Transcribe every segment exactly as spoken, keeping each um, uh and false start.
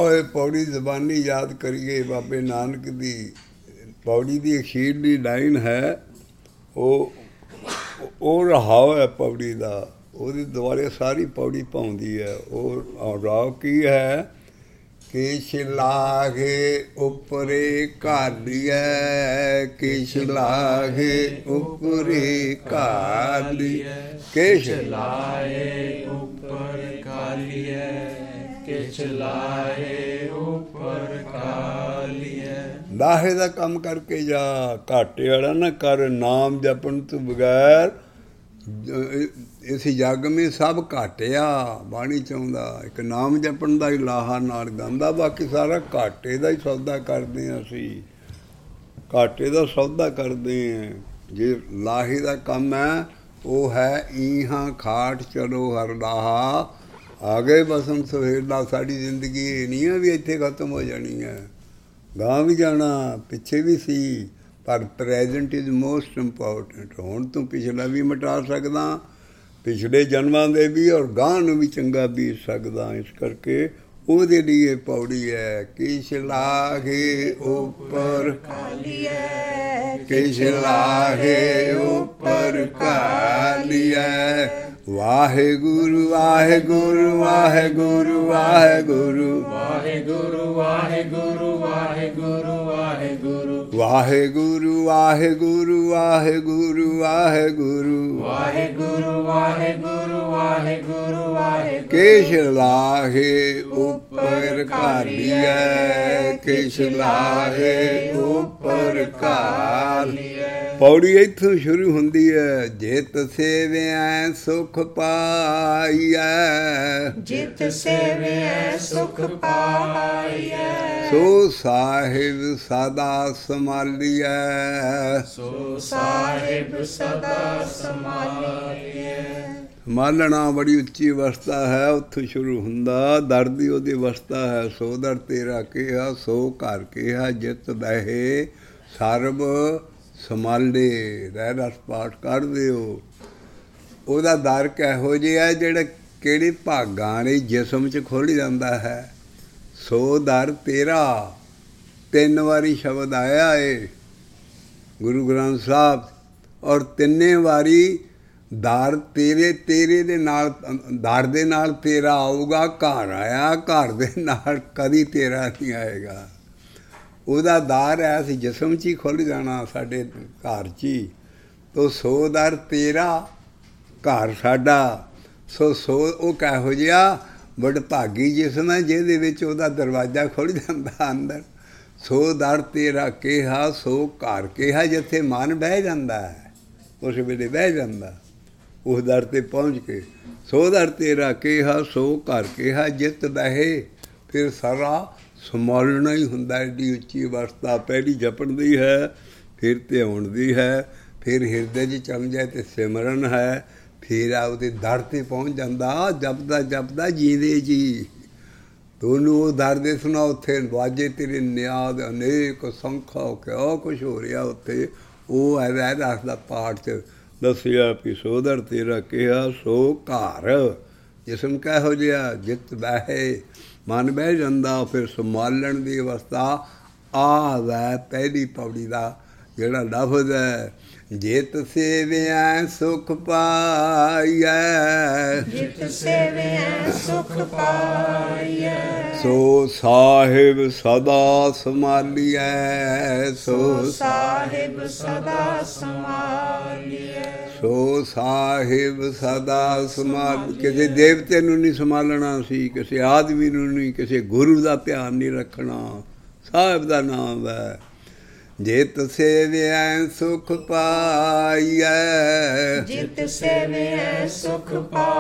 ਆਓ ਇਹ ਪੌੜੀ ਜ਼ਬਾਨੀ ਯਾਦ ਕਰੀਏ। ਬਾਬੇ ਨਾਨਕ ਦੀ ਪੌੜੀ ਦੀ ਅਖੀਰਲੀ ਲਾਈਨ ਹੈ, ਉਹ ਉਹ ਰਹਾਓ ਹੈ ਪੌੜੀ ਦਾ, ਉਹਦੇ ਦੁਆਲੇ ਸਾਰੀ ਪੌੜੀ ਪਾਉਂਦੀ ਹੈ। ਉਹ ਰਾਹ ਕੀ ਹੈ? ਕਿਛ ਲਾਗੇ ਉਪਰੇ ਘਾਲੀਐ, ਕਿਛ ਲਾਗੇ ਉਪਰੇ ਘਾਲੀਐ, ਕਿਛ ਲਾਏ ਉਪਰ ਘਾਲੀਐ, ਕਿਛ ਲਾਏ ਉਪਰ ਘਾਲੀਐ। ਲਾਹੇ ਦਾ ਕੰਮ ਕਰਕੇ ਜਾ, ਘਾਟੇ ਵਾਲਾ ਨਾ ਕਰ। ਨਾਮ ਜਪਣ ਤੋਂ ਬਗੈਰ ਇਸ ਜੱਗ ਮੇ ਸਭ ਘਾਟਿਆ, ਬਾਣੀ ਚਾਹੁੰਦਾ। ਇੱਕ ਨਾਮ ਜਪਣ ਦਾ ਹੀ ਲਾਹਾ ਨਾਲ ਗਾਉਂਦਾ, ਬਾਕੀ ਸਾਰਾ ਘਾਟੇ ਦਾ ਹੀ ਸੌਦਾ ਕਰਦੇ ਹਾਂ ਅਸੀਂ, ਘਾਟੇ ਦਾ ਸੌਦਾ ਕਰਦੇ ਹਾਂ। ਜੇ ਲਾਹੇ ਦਾ ਕੰਮ ਹੈ, ਉਹ ਹੈ ਈਹਾਂ ਖਾਟ ਚਲੋ ਹਰ ਲਾਹਾ, ਆ ਗਏ ਬਸੰਤ ਸਵੇਲਾ। ਸਾਡੀ ਜ਼ਿੰਦਗੀ ਇਹ ਨਹੀਂ ਹੈ ਵੀ ਇੱਥੇ ਖਤਮ ਹੋ ਜਾਣੀ ਹੈ, ਗਾਂ ਵੀ ਜਾਣਾ, ਪਿੱਛੇ ਵੀ ਸੀ, ਪਰ ਪ੍ਰੈਜੈਂਟ ਇਜ਼ ਮੋਸਟ ਇੰਪੋਰਟੈਂਟ। ਹੁਣ ਤੂੰ ਪਿਛਲਾ ਵੀ ਮਿਟਾ ਸਕਦਾ, ਪਿਛਲੇ ਜਨਮਾਂ ਦੇ ਵੀ, ਔਰ ਗਾਂ ਨੂੰ ਵੀ ਚੰਗਾ ਬੀਤ ਸਕਦਾ। ਇਸ ਕਰਕੇ ਉਹਦੇ ਲਈ ਇਹ ਪੌੜੀ ਹੈ। ਕਿਛ ਲਾਗੇ ਉੱਪਰ ਘਾਲੀਐ, ਕਿਛ ਲਾਗੇ ਉੱਪਰ ਘਾਲੀਐ। ਵਾਹਿਗੁਰੂ ਵਾਹਿਗੁਰੂ ਵਾਹਿਗੁਰੂ ਵਾਹਿਗੁਰੂ ਵਾਹਿਗੁਰੂ ਵਾਹਿਗੁਰੂ ਵਾਹਿਗੁਰੂ ਵਾਹਿਗੁਰੂ ਵਾਹਿਗੁਰੂ ਵਾਹਿਗੁਰੂ ਵਾਹਿਗੁਰੂ ਵਾਹਿਗੁਰੂ ਵਾਹਿਗੁਰੂ ਵਾਹਿਗੁਰੂ ਵਾਹਿਗੁਰੂ ਵਾਹਿਗੁਰੂ। ਕਿਛ ਲਾਹੇ ਉੱਪਰ ਘਾਲੀਐ, ਕਿਛ ਲਾਹੇ ਉੱਪਰ ਘਾਲੀਐ। ਪੌੜੀ ਇੱਥੋਂ ਸ਼ੁਰੂ ਹੁੰਦੀ ਹੈ। ਜਿਤ ਸੇਵਿਐ ਸੁਖ ਪਾਈਐ, ਜਿਤ ਸੇਵਿਐ ਸੁਖ ਪਾਈਐ। ਸੋ ਸਾਹਿਬ ਸਦਾ ਸੰਭਾਲੀਐ, ਸੋ ਸਾਹਿਬ ਸਦਾ ਸੰਭਾਲੀਐ। ਸੰਭਾਲਣਾ ਬੜੀ ਉੱਚੀ ਅਵਸਥਾ ਹੈ, ਉੱਥੋਂ ਸ਼ੁਰੂ ਹੁੰਦਾ। ਦਰ ਦੀ ਉਹਦੀ ਅਵਸਥਾ ਹੈ। ਸੋ ਦਰ ਤੇਰਾ ਕਿਹਾ, ਸੋ ਘਰ ਕਿਹਾ, ਜਿਤ ਬਹਿ ਸਰਬ ਸੰਭਾਲੇ। ਰਹਿ ਰਸ ਪਾਠ ਕਰ ਦਿਓ। ਉਹਦਾ ਦਰ ਕਿਹੋ ਜਿਹਾ ਜਿਹੜਾ ਕਿਹੜੇ ਭਾਗਾਂ ਵਾਲੇ ਜਿਸਮ 'ਚ ਖੁੱਲ੍ਹ ਜਾਂਦਾ ਹੈ। ਸੋ ਦਰ ਤੇਰਾ ਤਿੰਨ ਵਾਰੀ ਸ਼ਬਦ ਆਇਆ ਏ ਗੁਰੂ ਗ੍ਰੰਥ ਸਾਹਿਬ, ਔਰ ਤਿੰਨੇ ਵਾਰੀ ਦਰ ਤੇਰੇ, ਤੇਰੇ ਦੇ ਨਾਲ, ਦਰ ਦੇ ਨਾਲ ਤੇਰਾ ਆਊਗਾ। ਘਰ ਆਇਆ, ਘਰ ਦੇ ਨਾਲ ਕਦੀ ਤੇਰਾ ਨਹੀਂ ਆਏਗਾ। ਉਹਦਾ ਦਰ ਐਸ ਜਿਸਮ 'ਚ ਹੀ ਖੁੱਲ੍ਹ ਜਾਣਾ, ਸਾਡੇ ਘਰ 'ਚ ਹੀ। ਤੋ ਸੋ ਦਰ ਤੇਰਾ, ਘਰ ਸਾਡਾ। ਸੋ ਸੋ ਉਹ ਕਿਹੋ ਜਿਹਾ ਵਡਭਾਗੀ ਜਿਸਮ ਹੈ ਜਿਹਦੇ ਵਿੱਚ ਉਹਦਾ ਦਰਵਾਜ਼ਾ ਖੁੱਲ੍ਹ ਜਾਂਦਾ ਅੰਦਰ। ਸੋ ਦਰ ਤੇਰਾ ਕਿਹਾ, ਸੋ ਘਰ ਕਿਹਾ, ਜਿੱਥੇ ਮਨ ਬਹਿ ਜਾਂਦਾ ਹੈ ਉਸ ਵੇਲੇ ਬਹਿ ਜਾਂਦਾ ਉਸ ਦਰ 'ਤੇ ਪਹੁੰਚ ਕੇ। ਸੋ ਦਰ ਤੇਰਾ ਕਿਹਾ, ਸੋ ਘਰ ਕਿਹਾ, ਜਿੱਤ ਬਹਿ। ਫਿਰ ਸਾਰਾ ਸੰਭਾਲਣਾ ਹੀ ਹੁੰਦਾ। ਐਡੀ ਉੱਚੀ ਅਵਸਥਾ ਪਹਿਲੀ ਜਪਣ ਦੀ ਹੈ, ਫਿਰ ਧਿਆਉਣ ਦੀ ਹੈ, ਫਿਰ ਹਿਰਦੇ 'ਚ ਚਮ ਜਾਏ ਅਤੇ ਸਿਮਰਨ ਹੈ। ਫਿਰ ਆ ਉਹਦੇ ਦਰ 'ਤੇ ਪਹੁੰਚ ਜਾਂਦਾ। ਜਪਦਾ ਜਪਦਾ ਜੀਂਦੇ ਜੀ ਤੁਹਾਨੂੰ ਉਹ ਦਰ ਦੇ ਸੁਣਾ। ਉੱਥੇ ਵਾਜੇ ਤੇਰੇ ਨਿਆਦ ਅਨੇਕ ਸੰਖਾ, ਕਿਆ ਕੁਛ ਹੋ ਰਿਹਾ ਉੱਥੇ। ਉਹ ਹੈ ਰਹਿ ਰਸ ਦਾ ਪਾਠ 'ਚ ਦੱਸਿਆ ਵੀ ਸੋ ਦਰ ਤੇਰਾ ਕਿਹਾ, ਸੋ ਘਰ ਜਿਸਮ ਕਿਹੋ ਜਿਹਾ, ਜਿੱਤ ਬਹਿ ਮਨ ਬਹਿ ਜਾਂਦਾ। ਫਿਰ ਸੰਭਾਲਣ ਦੀ ਅਵਸਥਾ ਆ ਵੈ ਪਹਿਲੀ ਪੌੜੀ ਦਾ ਜਿਹੜਾ ਲਫ਼ਜ਼ ਹੈ। ਜਿਤ ਸੇਵਿਐ ਸੁਖ ਪਾਈਐ, ਜਿਤ ਸੇਵਿਐ ਸੁਖ ਪਾਈਐ। ਸੋ ਸਾਹਿਬ ਸਦਾ ਸੰਭਾਲੀਐ, ਸੋ ਸਾਹਿਬ ਸਦਾ ਸੰਭਾਲੀਐ। ਸੋ ਸਾਹਿਬ ਸਦਾ ਸੰਭਾਲ। ਕਿਸੇ ਦੇਵਤੇ ਨੂੰ ਨਹੀਂ ਸੰਭਾਲਣਾ ਸੀ, ਕਿਸੇ ਆਦਮੀ ਨੂੰ ਨਹੀਂ, ਕਿਸੇ ਗੁਰੂ ਦਾ ਧਿਆਨ ਨਹੀਂ ਰੱਖਣਾ। ਸਾਹਿਬ ਦਾ ਨਾਮ ਹੈ। ਜਿਤ ਸੇਵਿਐ ਸੁਖ ਪਾਈਐ, ਜਿਤ ਸੇਵਿਐ ਸੁਖ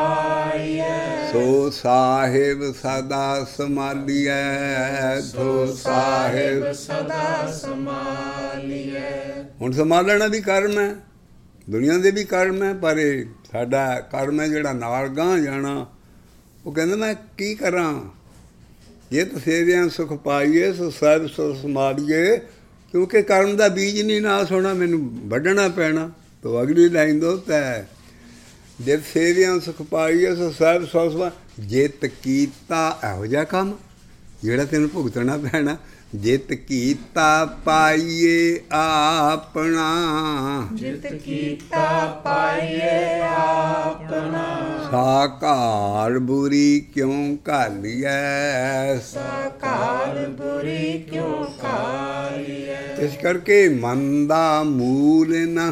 ਪਾਈਐ। ਸੋ ਸਾਹਿਬ ਸਦਾ ਸੰਭਾਲੀਐ, ਸੋ ਸਾਹਿਬ ਸਦਾ ਸੰਭਾਲੀਐ। ਹੁਣ ਸੰਭਾਲਣਾ ਵੀ ਕਰਮ ਹੈ, ਦੁਨੀਆ ਦੇ ਵੀ ਕਰਮ ਹੈ, ਪਰ ਇਹ ਸਾਡਾ ਕਰਮ ਹੈ ਜਿਹੜਾ ਨਾਲ ਗਾਂਹ ਜਾਣਾ। ਉਹ ਕਹਿੰਦਾ ਮੈਂ ਕੀ ਕਰਾਂ। ਜਿਤ ਸੇਵਿਐ ਸੁਖ ਪਾਈਏ, ਸੋ ਸਾਹਿਬ ਸੋ ਸੰਭਾਲੀਏ। ਕਿਉਂਕਿ ਕਰਮ ਦਾ ਬੀਜ ਨਹੀਂ ਨਾਸ ਹੋਣਾ, ਮੈਨੂੰ ਵੱਢਣਾ ਪੈਣਾ। ਤੋ ਅਗਲੀ ਲਾਈਨ ਦੋ ਤੈ ਜਿਤ ਸੇਵਿਆਂ ਸੁਖ ਪਾਈਏ, ਸੋ ਸਾਹਿਬ ਸੋ ਸੰਭਾਲ। ਜਿਤ ਕੀਤਾ ਇਹੋ ਜਿਹਾ ਕੰਮ ਜਿਹੜਾ ਤੈਨੂੰ ਭੁਗਤਣਾ ਪੈਣਾ। ਜਿਤ ਕੀਤਾ ਪਾਈਏ ਆਪਣਾ, ਜਿਤ ਕੀਤਾ ਪਾਈਏ ਆਪਣਾ, ਸਾਕਾਰ ਬੁਰੀ ਕਿਉਂ ਘਾਲੀਐ, ਸਾਕਾਰ ਬੁਰੀ ਕਿਉਂ ਘਾਲੀਐ। ਇਸ ਕਰਕੇ ਮਨ ਦਾ ਮੂਲ ਨ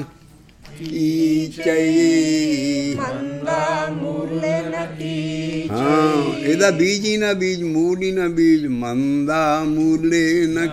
ਕੀਚਈ, ਮੰਦਾ ਮੂਲ ਨ ਕੀਚਈ। ਹਾਂ, ਇਹਦਾ ਬੀਜ ਹੀ ਨਾ ਬੀਜ, ਮੂਲ ਹੀ ਨਾ ਬੀਜ। ਮੰਦਾ ਮੂਲੇ ਨ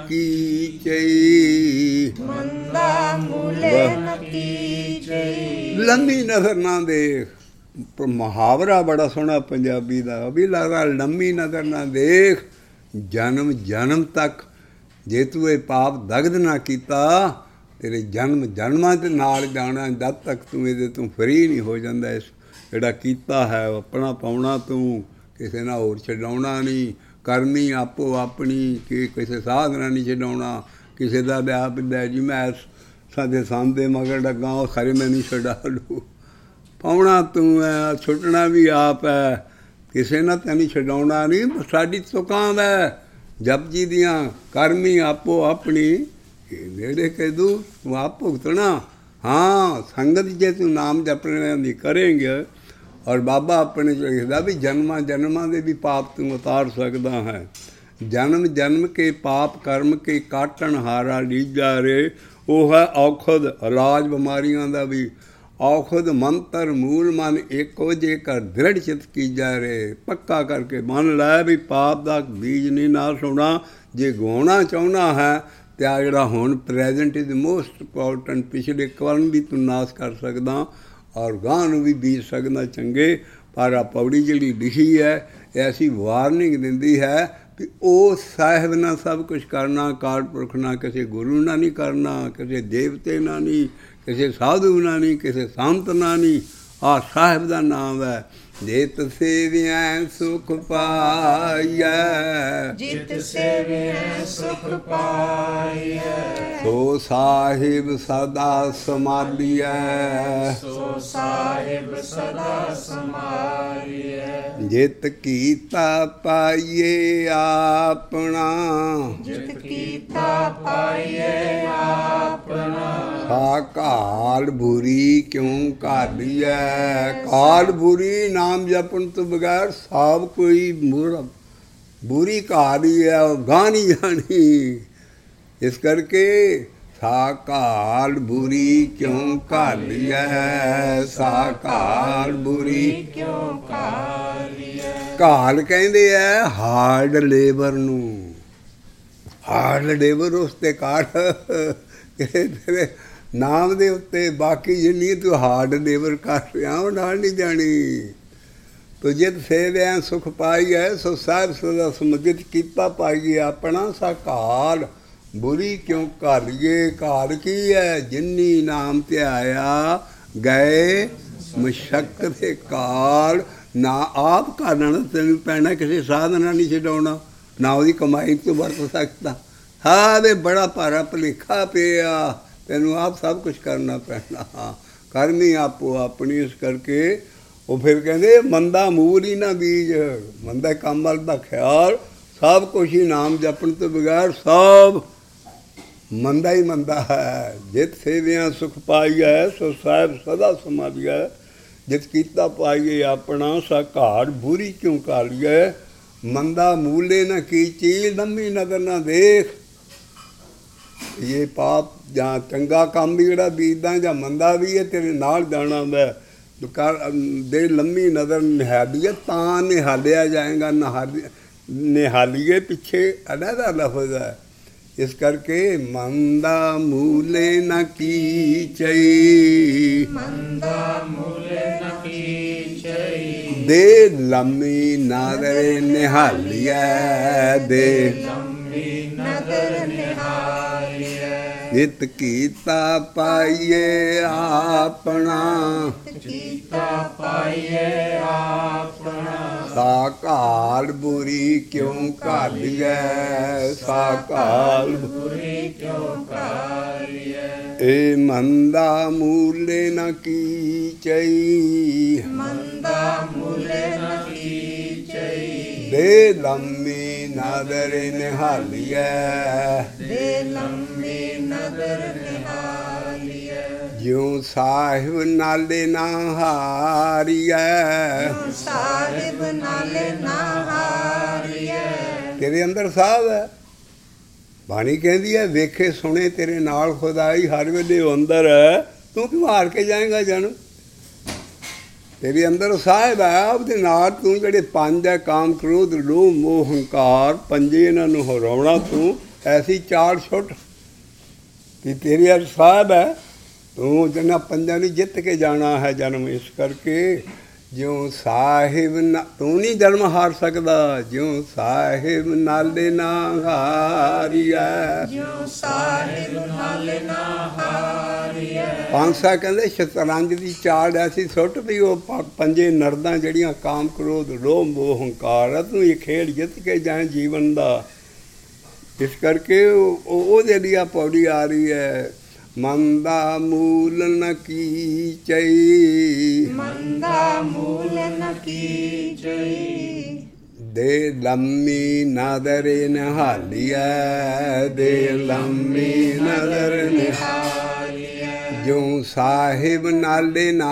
ਕੀਚਈ, ਮੰਦਾ ਮੂਲੇ ਨ ਕੀਚਈ। ਲੰਮੀ ਨਜ਼ਰ ਨਾ ਦੇਖ। ਪਰ ਮੁਹਾਵਰਾ ਬੜਾ ਸੋਹਣਾ ਪੰਜਾਬੀ ਦਾ, ਵੀ ਲੱਗਦਾ ਲੰਮੀ ਨਜ਼ਰ ਨਾ ਦੇਖ। ਜਨਮ ਜਨਮ ਤੱਕ ਜੇ ਤੂੰ ਇਹ ਪਾਪ ਦਗਦ ਨਾ ਕੀਤਾ, ਤੇਰੇ ਜਨਮ ਜਨਮਾਂ ਦੇ ਨਾਲ ਜਾਣਾ। ਜਦ ਤੱਕ ਤੂੰ ਇਹਦੇ ਤੋਂ ਫਰੀ ਨਹੀਂ ਹੋ ਜਾਂਦਾ। ਇਸ ਜਿਹੜਾ ਕੀਤਾ ਹੈ ਆਪਣਾ ਪਾਉਣਾ, ਤੂੰ ਕਿਸੇ ਨਾਲ ਹੋਰ ਛਡਾਉਣਾ ਨਹੀਂ। ਕਰਨੀ ਆਪੋ ਆਪਣੀ, ਕਿ ਕਿਸੇ ਸਾਧਨਾ ਨਹੀਂ ਛਡਾਉਣਾ। ਕਿਸੇ ਦਾ ਵਿਆਹ ਪਿੰਦਾ ਜੀ ਮੈਂ ਸਾਡੇ ਸੰਦ ਦੇ ਮਗਰ ਲੱਗਾ, ਉਹ ਖਰੇ ਮੈਨੂੰ ਛਡਾ ਲੂ। ਪਾਉਣਾ ਤੂੰ ਹੈ, ਛੁੱਟਣਾ ਵੀ ਆਪ ਹੈ। ਕਿਸੇ ਨਾਲ ਤੈਨੂੰ ਛਡਾਉਣਾ ਨਹੀਂ। ਸਾਡੀ ਤੁਕਾਂ ਹੈ ਜਪਜੀ ਦੀਆਂ, ਕਰਮੀ ਆਪੋ ਆਪਣੀ ਨੇੜੇ ਕਹਿ ਦੂ, ਤੂੰ ਆਪ ਭੁਗਤਣਾ। ਹਾਂ, ਸੰਗਤ ਜੇ ਤੂੰ ਨਾਮ ਜਪਣੇ ਦੀ ਕਰੇਂਗੇ, ਔਰ ਬਾਬਾ ਆਪਣੇ 'ਚ ਲਿਖਦਾ ਵੀ ਜਨਮਾਂ ਜਨਮਾਂ ਦੇ ਵੀ ਪਾਪ ਤੂੰ ਉਤਾਰ ਸਕਦਾ ਹੈ। ਜਨਮ ਜਨਮ ਕੇ ਪਾਪ ਕਰਮ ਕੇ ਕਾਟਣ ਹਾਰਾ ਲੀਜਾ ਰੇ। ਉਹ ਹੈ ਔਖਦ, ਇਲਾਜ ਬਿਮਾਰੀਆਂ ਦਾ ਵੀ। ਔਖਦ ਮੰਤਰ ਮੂਲ ਮਨ ਇੱਕੋ ਜੇਕਰ ਦ੍ਰਿੜ ਚਿਤ ਕੀਜਾ ਰੇ। ਪੱਕਾ ਕਰਕੇ ਮੰਨ ਲੈ ਵੀ ਪਾਪ ਦਾ ਬੀਜ ਨਹੀਂ ਨਾਸ਼ ਹੋਣਾ। ਜੇ ਗਵਾਉਣਾ ਚਾਹੁੰਦਾ ਹੈ ਤੇ ਆ ਜਿਹੜਾ ਹੁਣ ਪ੍ਰੈਜੈਂਟ ਇਜ਼ ਮੋਸਟ ਇੰਪੋਰਟੈਂਟ। ਪਿਛਲੇ ਕਵਰਨ ਵੀ ਤੂੰ ਨਾਸ਼ ਕਰ ਸਕਦਾ, ਔਰ ਗਾਂ ਨੂੰ ਵੀ ਬੀਜ ਸਕਦਾ ਚੰਗੇ। ਪਰ ਆ ਪੌੜੀ ਜਿਹੜੀ ਲਿਖੀ ਹੈ, ਐਸੀ ਵਾਰਨਿੰਗ ਦਿੰਦੀ ਹੈ ਵੀ ਉਹ ਸਾਹਿਬ ਨਾਲ ਸਭ ਕੁਛ ਕਰਨਾ, ਅਕਾਲ ਪੁਰਖ ਨਾਲ, ਕਿਸੇ ਗੁਰੂ ਨਾਲ ਨਹੀਂ ਕਰਨਾ, ਕਿਸੇ ਦੇਵਤੇ ਨਾਲ ਨਹੀਂ, ਕਿਸੇ ਸਾਧੂ ਨਾਲ ਨਹੀਂ, ਕਿਸੇ ਸੰਤ ਨਾਲ ਨਹੀਂ। ਆਹ ਸਾਹਿਬ ਦਾ ਨਾਮ ਹੈ। ਜਿਤ ਸੇਵਿਐ ਸੁਖ ਪਾਈਐ, ਜਿਤ ਸੇਵਿਐ ਸੁਖ ਪਾਈਐ। ਸੋ ਸਾਹਿਬ ਸਦਾ ਸਮਾਲੀਐ, ਸੋ ਸਾਹਿਬ ਸਦਾ ਸਮਾਲੀਐ। ਜਿਤ ਕੀਤਾ ਪਾਈਏ ਆਪਣਾ, ਜਿਤ ਕੀਤਾ ਪਾਈਏ ਆਪਣਾ, ਸਾਕਾਲ ਬੁਰੀ ਕਿਉਂ ਘਾਲੀਐ। ਕਾਲ ਬੁਰੀ ਨਾਮ ਜਪਣ ਤੋਂ ਬਗੈਰ ਸਭ ਕੋਈ ਬੁਰਾ ਬੁਰੀ ਘਾਲੀ ਹੈ, ਉਹ ਗਾਹ ਨਹੀਂ ਜਾਣੀ। ਇਸ ਕਰਕੇ ਸਾਕਾਲ ਬੁਰੀ ਕਿਉਂ ਘਾਲੀਐ, ਸਾਕਾਲ ਬੁਰੀ ਕਿਉਂ ਘਾਲੀਐ। ਘਾਲ ਕਹਿੰਦੇ ਐ ਹਾਰਡ ਲੇਬਰ ਨੂੰ। ਹਾਰਡ ਲੇਬਰ ਉਸ 'ਤੇ ਕਾਟ ਤੇਰੇ ਨਾਮ ਦੇ ਉੱਤੇ। ਬਾਕੀ ਜਿੰਨੀ ਤੂੰ ਹਾਰਡ ਲੇਬਰ ਕਰ ਰਿਹਾ ਉਹ ਨਾਲ ਨਹੀਂ ਜਾਣੀ। ਤੂੰ ਜਿਤ ਸੇਵਿਆ ਸੁਖ ਪਾਈਐ, ਸੋ ਸਾਹਿਬ ਸਦਾ ਸਮਗਿਤ ਕੀਤਾ ਪਾਈਏ ਆਪਣਾ। ਸਾਕਾਲ ਬੁਰੀ ਕਿਉਂ ਘਾਲੀਏ। ਘਾਲ ਕੀ ਹੈ? ਜਿੰਨੀ ਨਾਮ ਤੇ ਆਇਆ ਗਏ ਮਸ਼ੱਕਤ ਦੇ ਕਾਲ। ਨਾ ਆਪ ਘਾਲਣਾ ਤੈਨੂੰ ਪੈਣਾ, ਕਿਸੇ ਸਾਧਨਾ ਨਹੀਂ ਛਡਾਉਣਾ, ਨਾ ਉਹਦੀ ਕਮਾਈ ਤੋਂ ਵਰਤ ਸਕਦਾ। ਹਾਂ ਵੇ ਬੜਾ ਭਾਰਾ ਭੁਲੇਖਾ ਪਿਆ, ਤੈਨੂੰ ਆਪ ਸਭ ਕੁਛ ਕਰਨਾ ਪੈਣਾ। ਕਰਨੀ ਆਪੋ ਆਪਣੀ। ਇਸ ਕਰਕੇ ਉਹ ਫਿਰ ਕਹਿੰਦੇ ਮੰਦਾ ਮੂਲ ਹੀ ਨਾ ਬੀਜ। ਮੰਦਾ ਕੰਮ ਵੱਲ ਦਾ ਖਿਆਲ, ਸਭ ਕੁਛ ਹੀ ਨਾਮ ਜਪਣ ਤੋਂ ਬਗੈਰ ਸਭ ਮੰਦਾ ਹੀ ਮੰਦਾ ਹੈ। ਜਿਤ ਸੇਵਿਆ ਸੁਖ ਪਾਈਐ, ਸੋ ਸਾਹਿਬ ਸਦਾ ਸਮਾਲੀਐ। ਜਿਤ ਕੀਤਾ ਪਾਈਏ ਆਪਣਾ, ਸਾਕਾਰ ਬੁਰੀ ਕਿਉਂ ਘਾਲੀਐ। ਮੰਦਾ ਮੂਲੇ ਨਾ ਕੀਚੀ, ਲੰਮੀ ਨਜ਼ਰ ਨਾ ਦੇਖ। ਇਹ ਪਾਪ ਜਾਂ ਚੰਗਾ ਕੰਮ ਵੀ ਜਿਹੜਾ ਬੀਜਦਾ ਜਾਂ ਮੰਦਾ ਵੀ ਹੈ, ਤੇਰੇ ਨਾਲ ਜਾਣਾ ਹੁੰਦਾ। ਕਰ ਦੇ ਲੰਮੀ ਨਜ਼ਰ ਨਿਹਾਲੀਏ ਤਾਂ ਨਿਹਾਲਿਆ ਜਾਏਗਾ। ਨਿਹਾਲੀ ਨਿਹਾਲੀਏ ਪਿੱਛੇ ਅਲੱਗਾ ਲਫ਼ਜ਼ ਹੈ। ਇਸ ਕਰਕੇ ਮੰਦਾ ਮੂਲੇ ਨਾ ਕੀਚਈ, ਮੰਦਾ ਮੂਲੇ ਨ ਕੀਚਈ। ਦੇ ਲੰਮੀ ਨਜ਼ਰ ਨਿਹਾਲੀਐ, ਦੇ ਲੰਮੀ ਨਦਰ ਨਿਹਾਲੀਐ। ਜਿਤ ਕੀਤਾ ਪਾਈਏ ਆਪਣਾ, ਕੀਤਾ ਪਾਈਏ ਆਪਣਾ। ਸਾਕਾਲ ਬੁਰੀ ਕਿਉਂ ਘਾਲੀਐ, ਸਾਕਾਲ ਬੁਰੀ ਕਿਉਂ ਘਾਲੀਐ। ਏ ਮੰਦਾ ਮੂਲੇ ਨਾ ਕੀਚਈ। ਮੰਦਾ ਮੂਲੇ ਨ ਕੀਚਈ। ਦੇ ਲੰਮੀ ਨਦਰ ਨਿਹਾਲੀਐ ਦੇ ਲੰਮੀ ਨਦਰ ਨਿਹਾਲੀਐ ਜਿਉ ਸਾਹਿਬ ਨਾਲੇ ਨਾ ਹਾਰੀਐ ਸਾਹਿਬ ਨਾਲੇ ਨਾ ਹਾਰੀਐ ਤੇਰੇ ਅੰਦਰ ਸਾਹਿਬ ਹੈ। ਬਾਣੀ ਕਹਿੰਦੀ ਹੈ ਵੇਖੇ ਸੁਣੇ ਤੇਰੇ ਨਾਲ ਖੁਦਾਈ ਹਰ ਵੇਲੇ ਉਹ ਅੰਦਰ ਹੈ, ਤੂੰ ਕਿਉਂ ਹਾਰ ਕੇ ਜਾਏਗਾ ਜਾਣੂ। ਤੇਰੇ ਅੰਦਰ ਸਾਹਿਬ ਹੈ, ਉਹਦੇ ਨਾਲ ਤੂੰ ਜਿਹੜੇ ਪੰਜ ਹੈ ਕਾਮ ਕ੍ਰੋਧ ਲੋਭ ਮੋਹ ਹੰਕਾਰ ਪੰਜੇ ਇਹਨਾਂ ਨੂੰ ਹਰਾਉਣਾ ਤੂੰ ਐਸੀ ਚਾਲ ਛੁੱਟ ਕਿ ਤੇਰੇ ਅੰਦਰ ਸਾਹਿਬ ਹੈ। ਤੂੰ ਜਿਹਨਾਂ ਪੰਜਾਂ ਨੂੰ ਜਿੱਤ ਕੇ ਜਾਣਾ ਹੈ ਜਨਮ। ਇਸ ਕਰਕੇ ਜਿਉਂ ਸਾਹਿਬ ਨਾ ਤੂੰ ਨਹੀਂ ਜਨਮ ਹਾਰ ਸਕਦਾ, ਜਿਉਂ ਸਾਹਿਬ ਨਾਲੇ ਨਾ ਹਾਰੀਐ ਜਿਉ ਸਾਹਿਬ ਨਾਲੇ ਨਾ ਹਾਰੀਐ ਪਾਂਸਾ ਕਹਿੰਦੇ ਸ਼ਤਰੰਜ ਦੀ ਚਾਲ ਐਸੀ ਸੁੱਟ ਵੀ ਉਹ ਪ- ਪੰਜੇ ਨਰਦਾਂ ਜਿਹੜੀਆਂ ਕਾਮ ਕ੍ਰੋਧ ਲੋਭ ਮੋਹ ਹੰਕਾਰ ਆ, ਤੂੰ ਇਹ ਖੇਡ ਜਿੱਤ ਕੇ ਜਾਏ ਜੀਵਨ ਦਾ। ਇਸ ਕਰਕੇ ਉਹ ਉਹਦੇ ਲਈ ਆ ਪੌੜੀ ਆ ਰਹੀ ਹੈ ਮਨ ਦਾ ਮੂਲ ਨ ਕੀਚਈ ਮੰਦਾ ਮੂਲ ਨ ਕੀਚਈ ਦੇ ਲੰਮੀ ਨਦਰ ਨਿਹਾਲੀਐ ਦੇ ਲੰਮੀ ਨਦਰ ਨਿਹਾਲੀਐ ਜਿਉ ਸਾਹਿਬ ਨਾਲੇ ਨਾ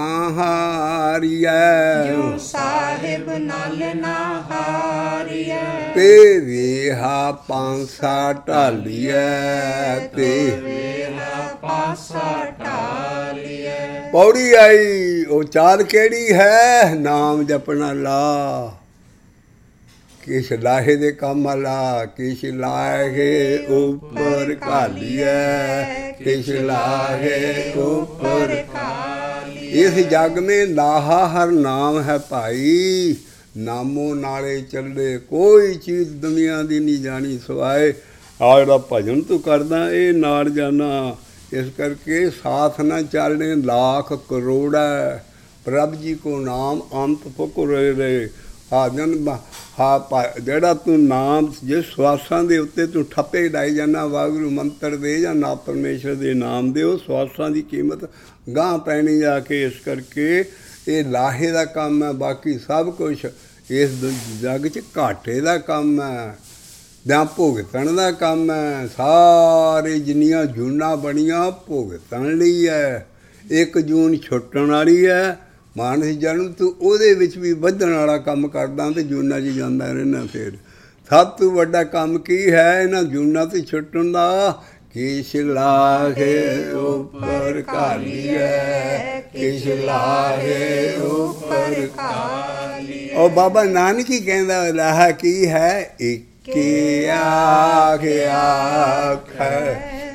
ਹਾਰੀਐ ਜਿਉ ਸਾਹਿਬ ਨਾਲੇ ਨਾ ਹਾਰੀਐ ਤੇ ਵੇਹਾ ਪਾਂਸਾ ਢਾਲੀਐ ਤੇ ਵੇਲਾ ਪਾਸਾ ਢਾਲੀਐ ਪੌੜੀ ਆਈ ਉਹ ਚਾਲ ਕਿਹੜੀ ਹੈ ਨਾਮ ਜਪਣਾ ਲਾ ਕਿਸ ਲਾਹੇ ਦੇ ਕੰਮ ਲਾ ਕਿਸ ਲਾਹੇ ਉੱਪਰ ਘਾਲੀਐ ਕਿਸ ਲਾਹੇ ਉੱਪਰ ਕਾਲੀ ਇਸ ਜਗ ਮੇ ਲਾਹਾ ਹਰ ਨਾਮ ਹੈ ਭਾਈ ਨਾਮੋ ਨਾਲੇ ਚੱਲੇ ਕੋਈ ਚੀਜ਼ ਦੁਨੀਆ ਦੀ ਨਹੀਂ ਜਾਣੀ ਸਵਾਏ ਆ ਜਿਹੜਾ ਭਜਨ ਤੂੰ ਕਰਦਾ ਇਹ ਨਾਲ ਜਾਣਾ। ਇਸ ਕਰਕੇ ਸਾਥ ਨਾ ਚੱਲਣੇ ਲੱਖ ਕਰੋੜਾ ਪ੍ਰਭ ਜੀ ਕੋ ਨਾਮ ਅੰਤ ਫੁਕਰੇ ਰਹੇ ਹਾਜਨ ਹਾਂ ਜਿਹੜਾ ਤੂੰ ਨਾਮ ਜਿਸ ਸਵਾਸਾਂ ਦੇ ਉੱਤੇ ਤੂੰ ਠੱਪੇ ਲਾਈ ਜਾਂਦਾ ਵਾਹਿਗੁਰੂ ਮੰਤਰ ਦੇ ਜਾਂ ਨਾ ਪਰਮੇਸ਼ਰ ਦੇ ਨਾਮ ਦੇ ਉਹ ਸਵਾਸਾਂ ਦੀ ਕੀਮਤ ਗਾਂਹ ਪੈਣੀ ਜਾ ਕੇ। ਇਸ ਕਰਕੇ ਇਹ ਲਾਹੇ ਦਾ ਕੰਮ ਹੈ, ਬਾਕੀ ਸਭ ਕੁਛ ਇਸ ਜੱਗ 'ਚ ਘਾਟੇ ਦਾ ਕੰਮ ਹੈ, ਜਾਂ ਭੁਗਤਣ ਦਾ ਕੰਮ ਹੈ। ਸਾਰੇ ਜਿੰਨੀਆਂ ਜੂਨਾਂ ਬਣੀਆਂ ਭੁਗਤਣ ਲਈ ਹੈ। ਇੱਕ ਜੂਨ ਛੁੱਟਣ ਵਾਲੀ ਹੈ ਮਾਨਸ ਜਨਮ ਤੂੰ ਉਹਦੇ ਵਿੱਚ ਵੀ ਵਧਣ ਵਾਲਾ ਕੰਮ ਕਰਦਾ ਅਤੇ ਜੂਨਾਂ 'ਚ ਜਾਂਦਾ ਰਹਿਣਾ। ਫਿਰ ਸਭ ਤੋਂ ਵੱਡਾ ਕੰਮ ਕੀ ਹੈ ਇਹਨਾਂ ਜੂਨਾਂ ਤੋਂ ਛੁੱਟਣ ਦਾ ਕਿਸ ਲਾਹੇ ਉੱਪਰ ਘਾਲੀਐ ਕਿਸ ਲਾਹੇ ਉੱਪਰ ਕਾਲੀ ਉਹ ਬਾਬਾ ਨਾਨਕ ਹੀ ਕਹਿੰਦਾ ਲਾਹਾ ਕੀ ਹੈ ਇੱਕੇ ਆਖ ਆਖੈ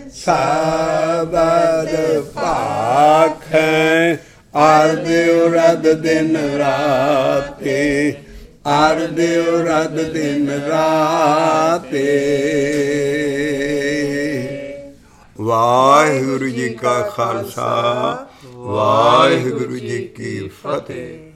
ਸਬਦ ਭਾਖੈ ਆਰ ਦਿਉ ਰਦ ਦਿਨ ਰਾਤੇ ਆਰ ਦਿਉ ਰਦ ਦਿਨ ਰਾਤੇ। ਵਾਹਿਗੁਰੂ ਜੀ ਕਾ ਖਾਲਸਾ ਵਾਹਿਗੁਰੂ ਜੀ ਕੀ ਫਤਿਹ।